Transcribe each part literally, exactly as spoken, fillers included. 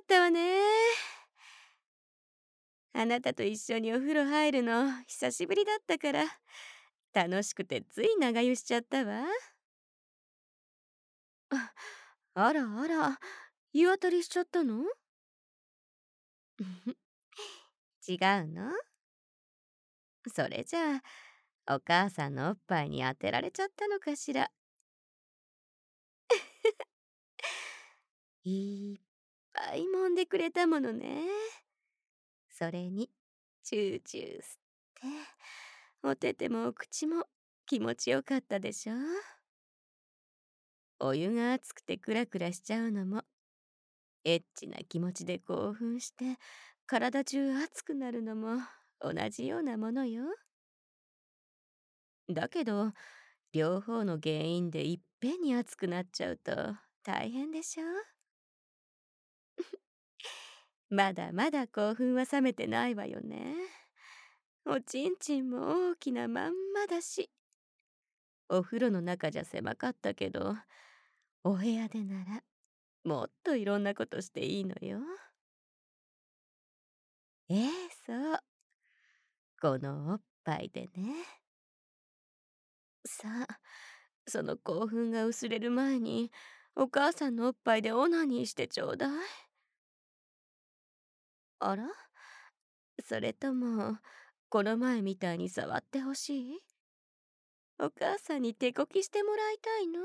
ったわね。あなたと一緒にお風呂入るの久しぶりだったから楽しくてつい長湯しちゃったわ。ああらあら、湯あたりしちゃったの？違うの？それじゃあお母さんのおっぱいに当てられちゃったのかしら。いっぱい揉んでくれたものね。それにチューチュー吸っておててもお口も気持ちよかったでしょ。お湯が熱くてクラクラしちゃうのもエッチな気持ちで興奮して体中熱くなるのも同じようなものよ。だけど両方の原因でいっぺんに熱くなっちゃうと大変でしょ。まだまだ興奮は冷めてないわよね。おちんちんも大きなまんまだし、お風呂の中じゃ狭かったけどお部屋でならもっといろんなことしていいのよ。ええ、そう。このおっぱいでね。さあ、その興奮が薄れる前にお母さんのおっぱいでオナニーしてちょうだい。あら、それともこの前みたいに触ってほしい？お母さんに手こきしてもらいたいの？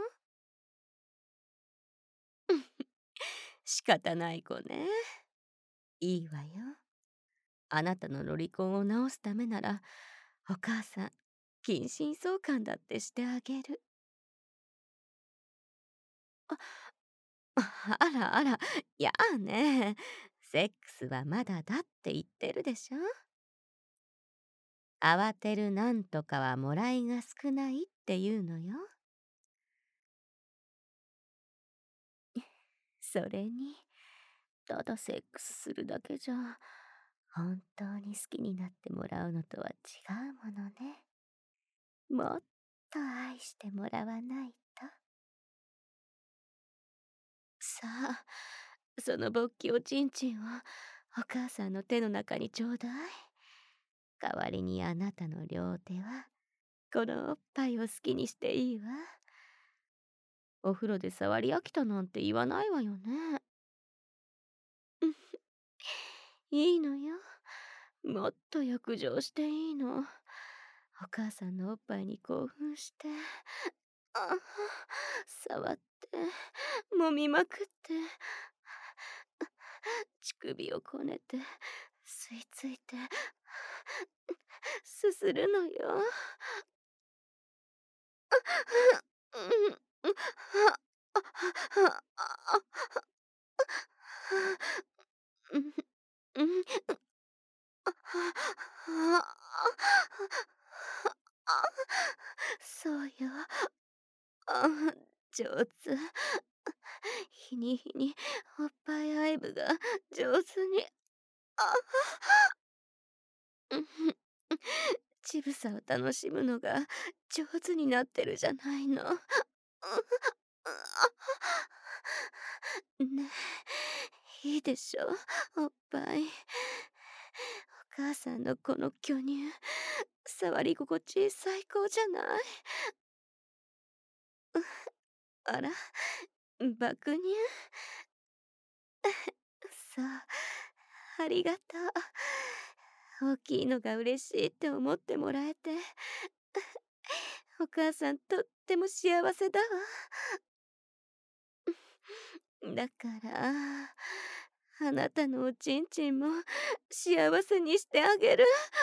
仕方ない子ね。いいわよ。あなたのロリコンを治すためならお母さん近親相関だってしてあげる。ああらあら、やあね。セックスはまだだって言ってるでしょ。慌てるなんとかはもらいが少ないっていうのよ。それにただセックスするだけじゃ本当に好きになってもらうのとは違うものね。もっと愛してもらわないと。さあ、その勃起おちんちんをお母さんの手の中にちょうだい。代わりにあなたの両手はこのおっぱいを好きにしていいわ。お風呂で触り飽きたなんて言わないわよね。いいのよ。もっと浴場していいの。お母さんのおっぱいに興奮して、あ触って、揉みまくって、乳首をこねて、吸い付いて、すするのよ。そうよ。あ、上手。日に日におっぱいアイブが上手に。あちぶさを楽しむのが上手になってるじゃないの。ねえ、いいでしょ、おっぱい。お母さんのこの巨乳、触り心地最高じゃない？あら、爆乳？そう、ありがとう。大きいのが嬉しいって思ってもらえて、お母さんとっても幸せだわ。だからあなたのおちんちんも幸せにしてあげる。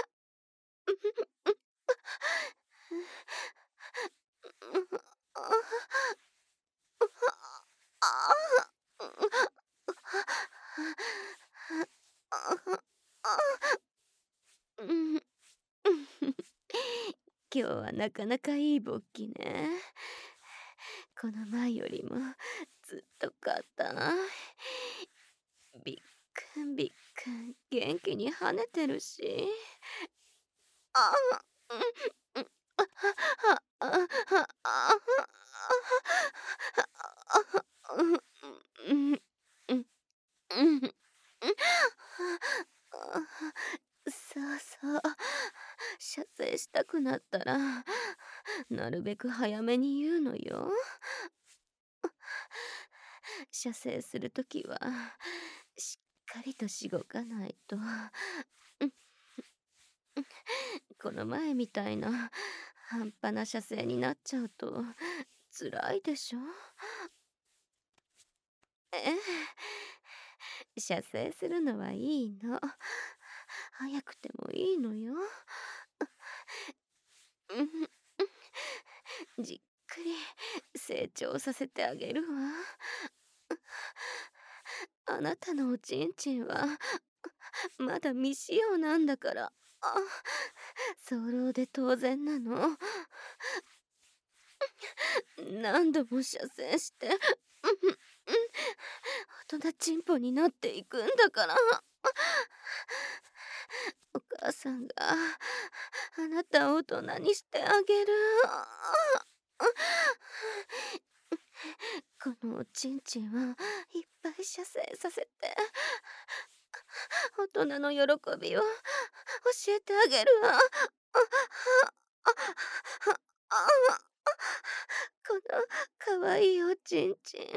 今日はなかなかいい勃起ね。この前よりもずっと硬い。びっくんびっくん元気に跳ねてるし。あうん、あはあはあうんうんうん。 痛くなったらなるべく早めに言うのよ。射精するときはしっかりとしごかないと。この前みたいな半端な射精になっちゃうと辛いでしょ。ええ、射精するのはいいの。早くてもいいのよ。じっくり成長させてあげるわ。あなたのおちんちんはまだ未使用なんだから。あ、早漏で当然なの。何度も射精して大人ちんぽになっていくんだから。お母さんがあなたを大人にしてあげる。このおちんちんはいっぱい射精させて大人の喜びを教えてあげるわ。このかわいいおちんちん。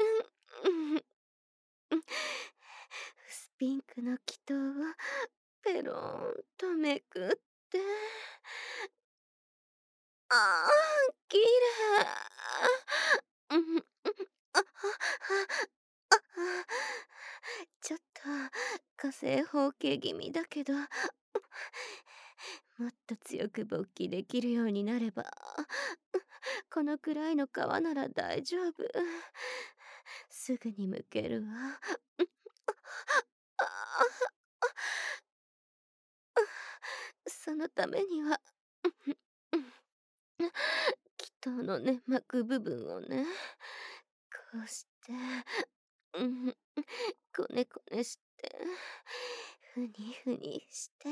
薄ピンクの気筒をペロンとめくって、ああ、きれい。ちょっと火星包茎気味だけど、もっと強く勃起できるようになれば、このくらいの皮なら大丈夫。すぐに剥けるわ。そのためには気筒の粘膜部分をね、こうしてうんこねこねしてふにふにして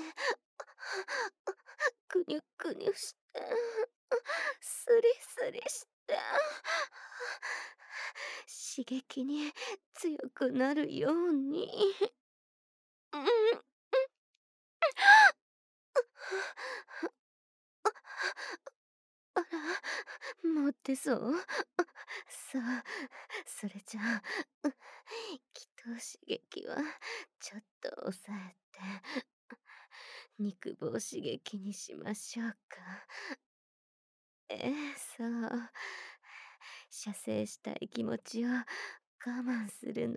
くにゅくにゅしてスリスリして刺激に強くなるように。うんあら、持ってそう。さあ、それじゃあ、気筒刺激はちょっと抑えて、肉棒刺激にしましょうか。ええ、そう。射精したい気持ちを我慢するの。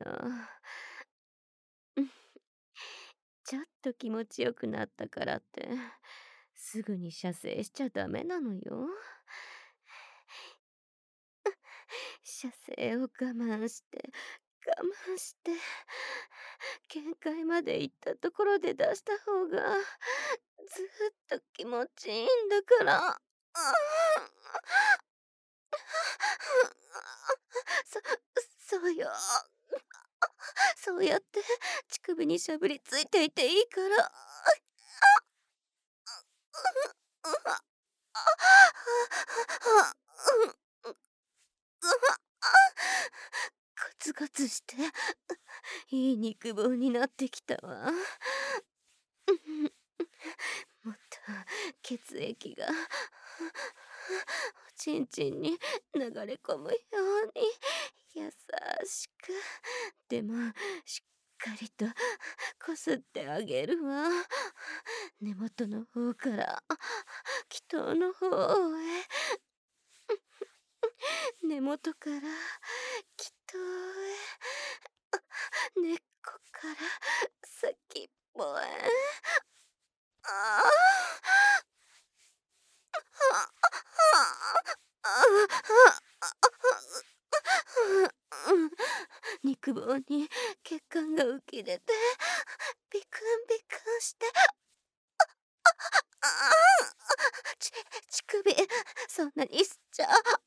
ちょっと気持ちよくなったからって、すぐに射精しちゃダメなのよ。射精を我慢して我慢して限界まで行ったところで出した方がずっと気持ちいいんだから。そそうよ。そうやって乳首にしゃぶりついていていいから。ゴツゴツしていい肉棒になってきたわ。もっと血液がおちんちんに流れ込むように優しくでもしっかりとこすってあげるわ。根元の方から気筒の方へ、根元から気筒へ、根っこから先っぽへ。ああ肉棒に血管が浮き出てビクンビクンして、ち乳首そんなに吸っちゃ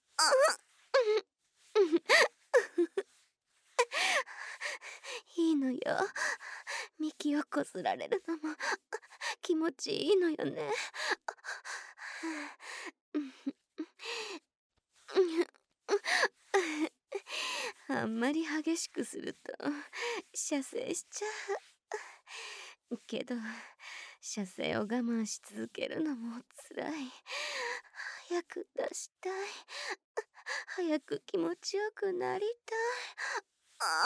いいのよ。幹をこすられるのも気持ちいいのよね。あんまり激しくすると射精しちゃうけど、 射精を我慢し続けるのもつらい。早く出したい。早く気持ちよくなりたい。あ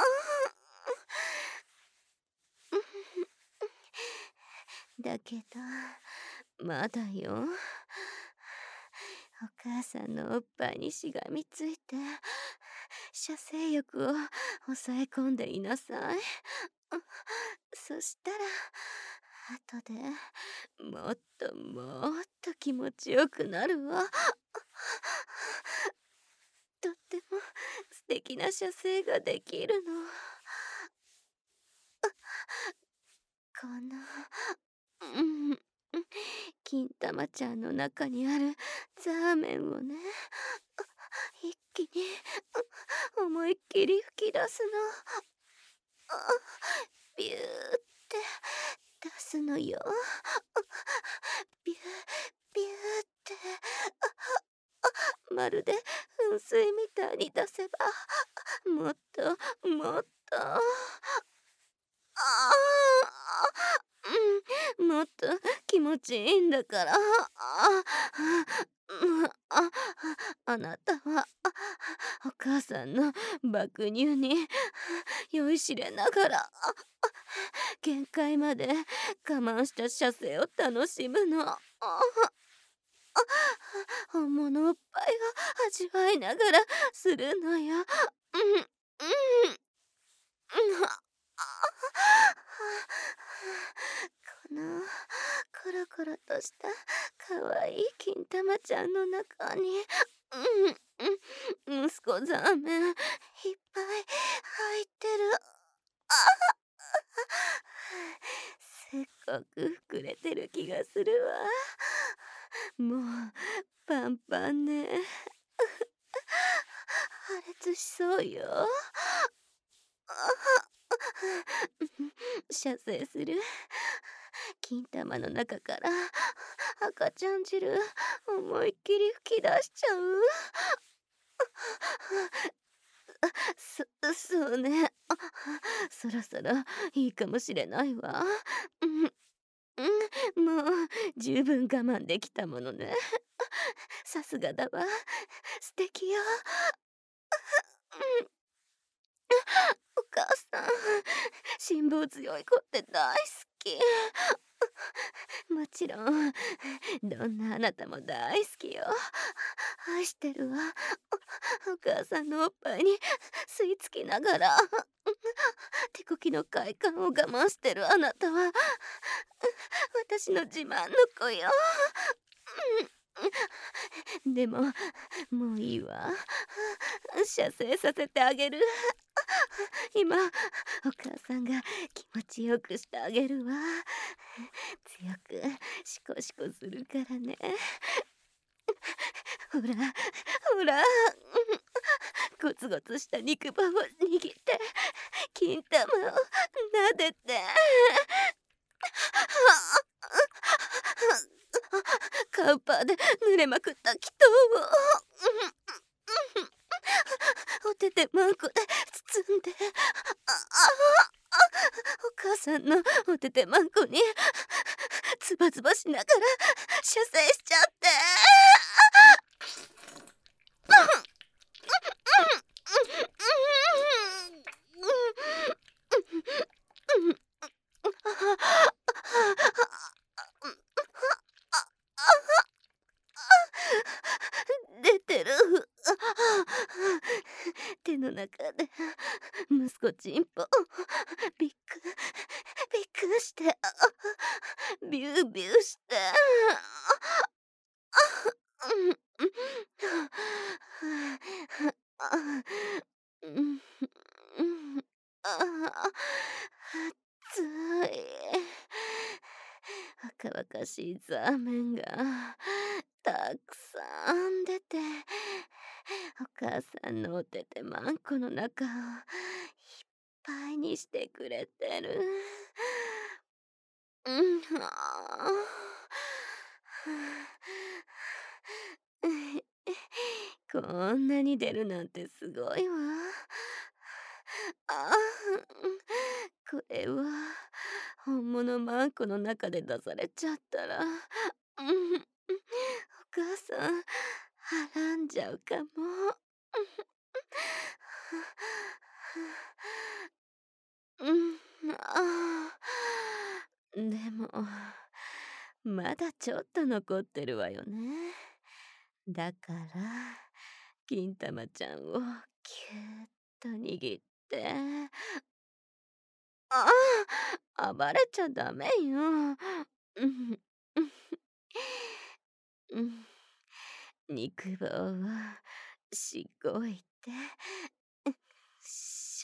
だけどまだよ。お母さんのおっぱいにしがみついて射精欲を抑え込んでいなさい。そしたら後でもっともっと気持ちよくなるわ。とっても素敵な射精ができるの。このうん金玉ちゃんの中にあるザーメンをね、一気に思いっきり吹き出すの。ビューって出すのよ。ビュービューってまるで噴水みたいに出せばもっともっとああうん、もっと気持ちいいんだから。あああなたはお母さんの爆乳に酔いしれながら限界まで我慢した射精を楽しむの。本物おっぱいを味わいながらするのよ。うんうんこのコロコロとしたかわいい金玉ちゃんの中に、うんうん、息子ザーメンいっぱい入ってる。すっごく膨れてる気がするわ。もうパンパンね。破裂しそうよ。射精する金玉の中から赤ちゃん汁思いっきり吹き出しちゃう。そそうね。そろそろいいかもしれないわ。うんうん、もう十分我慢できたものね。さすがだわ。素敵よ。お母さん、辛抱強い子って大好き。もちろん、どんなあなたも大好きよ。愛してるわ。おお母さんのおっぱいに吸い付きながら、手こきの快感を我慢してるあなたは、私の自慢の子よ。でも、もういいわ。射精させてあげる。今、お母さんが気持ちよくしてあげるわ。強くシコシコするからね。ほら、ほら。ゴツゴツした肉棒を握って、金玉を撫でて。カウパーで濡れまくった祈祷をお手手マンコで包んで、お母さんのお手手マンコにズバズバしながら射精しちゃって。出てる。手の中で息子チンポビックビックしてビュービューして。熱い。若々しいザーメンがたくさん出て、お母さんのお手手マンコの中をいっぱいにしてくれてる。うん、はあ。こんなに出るなんてすごいわ。ああ、これは本供のマンコの中で出されちゃったら、うん、お母さん、はらんじゃうかも。うん、ああ。でも、まだちょっと残ってるわよね。だから、金玉ちゃんをぎゅーっと握って。ああ、暴れちゃダメよ。うん。うん。肉棒をしごいて。うん、し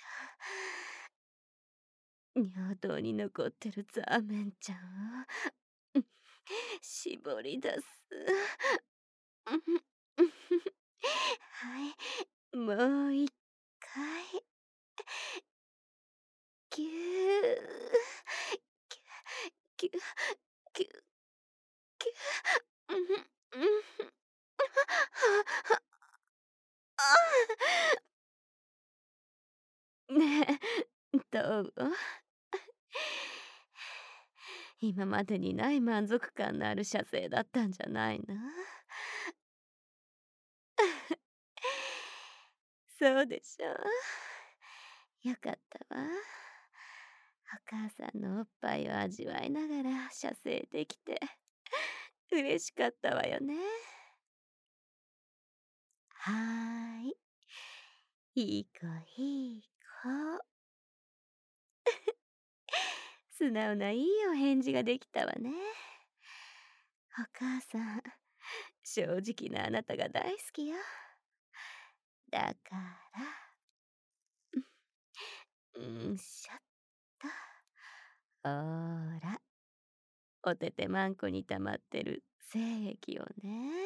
ょ。尿道に残ってるザーメンちゃんを、うん、絞り出す。うん、うん、はい、もういっかい。ぎゅー。ぎゅぎゅぎゅぎゅぎゅ。うんふん、うんふん。ははああ。ねえ、どう？今までにない満足感のある射精だったんじゃないの？そうでしょう。よかったわ。お母さんのおっぱいを味わいながら射精できて嬉しかったわよね。はーい。いい子いい子。素直ないいお返事ができたわね。お母さん、正直なあなたが大好きよ。だから、うん、んしょっと。ほーら、おててまんこに溜まってる精液をね、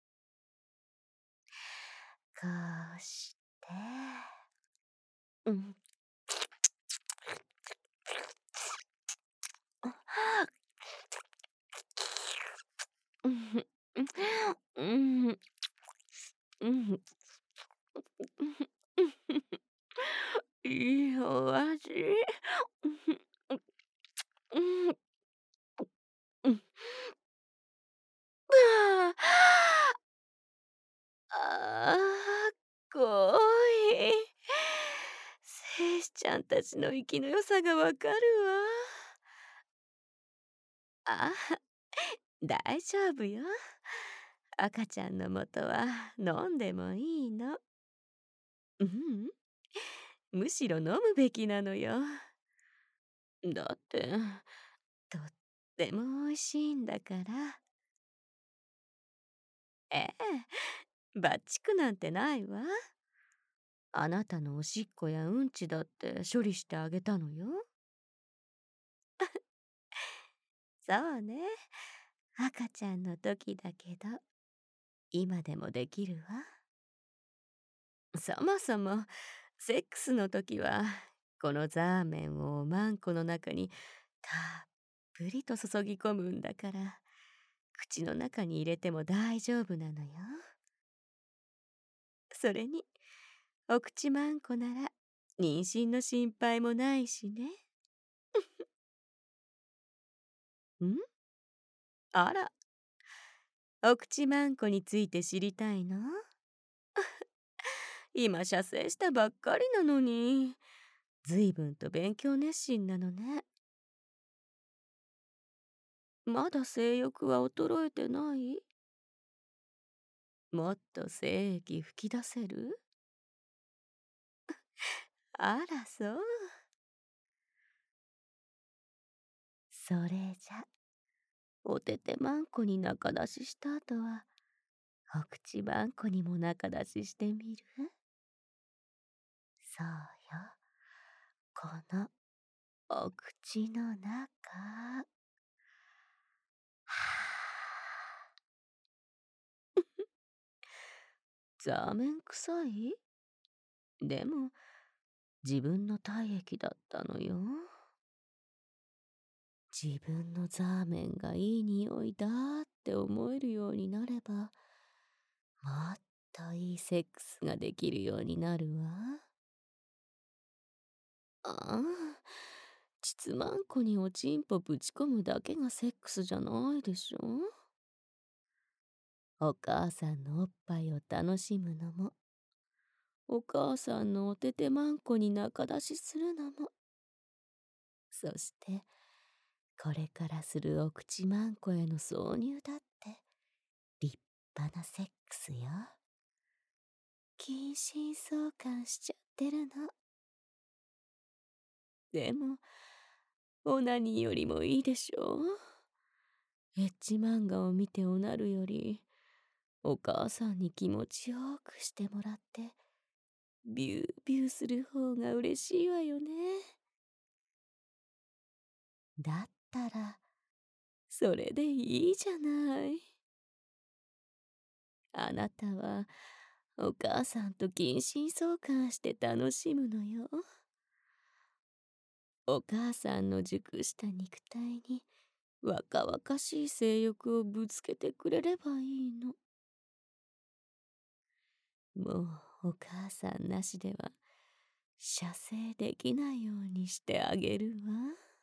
こうして、うん。うん、うん、うん、うん。いいお味。うん、うん、うん。ああ。ああ、こい。精子ちゃんたちの生きの良さがわかるわ。ああ、大丈夫よ。赤ちゃんのもとは飲んでもいいの。ううん、むしろ飲むべきなのよ。だって、とっても美味しいんだから。ええ、バッチクなんてないわ。あなたのおしっこやうんちだって処理してあげたのよ。そうね。赤ちゃんの時だけど、今でもできるわ。そもそも、セックスの時は、このザーメンをおまんこの中にたっぷりと注ぎ込むんだから、口の中に入れても大丈夫なのよ。それに、お口まんこなら、妊娠の心配もないしね。ん？あら、お口まんこについて知りたいの？今射精したばっかりなのに、ずいぶんと勉強熱心なのね。まだ性欲は衰えてない？もっと精液吹き出せる？あら、そう。それじゃ、おててまんこに中出しした後は、お口まんこにも中出ししてみる？そうよ。このお口の中。はあ。ザーメン臭い？でも、自分の体液だったのよ。自分のザーメンがいい匂いだって思えるようになれば、もっといいセックスができるようになるわ。ああ、 膣まんこにおちんぽぶち込むだけがセックスじゃないでしょ。お母さんのおっぱいを楽しむのも、お母さんのおててまんこに仲出しするのも、そしてこれからするお口まんこへの挿入だって立派なセックスよ。近親相関しちゃってるの。でもオナニーよりもいいでしょ。エッチ漫画を見ておなるより、お母さんに気持ちよくしてもらってビュービューする方が嬉しいわよね。だったらそれでいいじゃない。あなたはお母さんと近親相関して楽しむのよ。お母さんの熟した肉体に若々しい性欲をぶつけてくれればいいの。もうお母さんなしでは射精できないようにしてあげるわ。